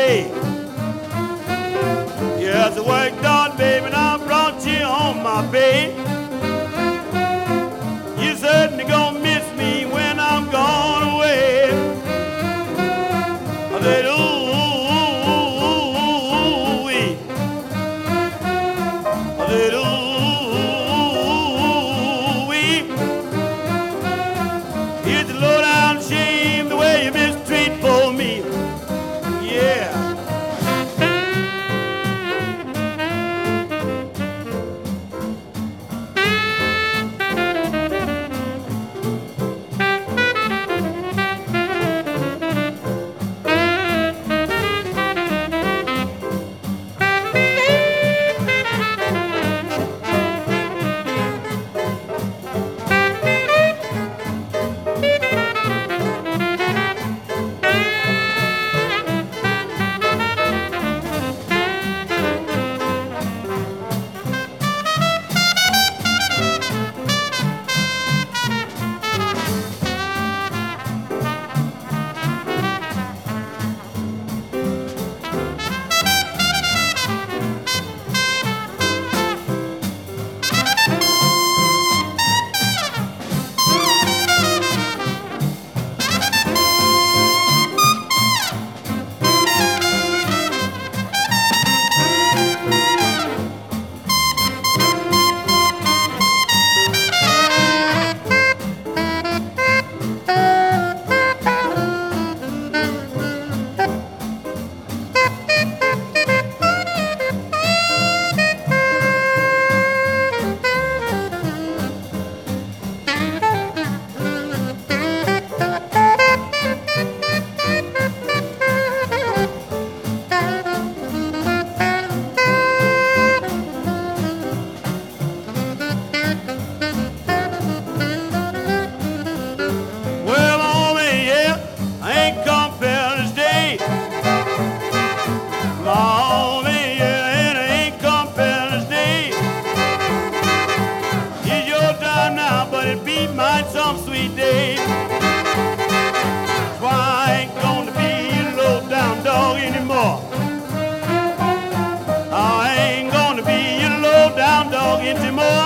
play. Yes, I worked hard, baby, and I brought you home, my babe. You certainly gonna miss me when I'm gone away. I said, ooh-wee. I said, ooh-wee. It's a low-down shame the way you mistreat poor me. Yeah. Some sweet day. Why I ain't gonna be a low down dog anymore. I ain't gonna be a low down dog anymore.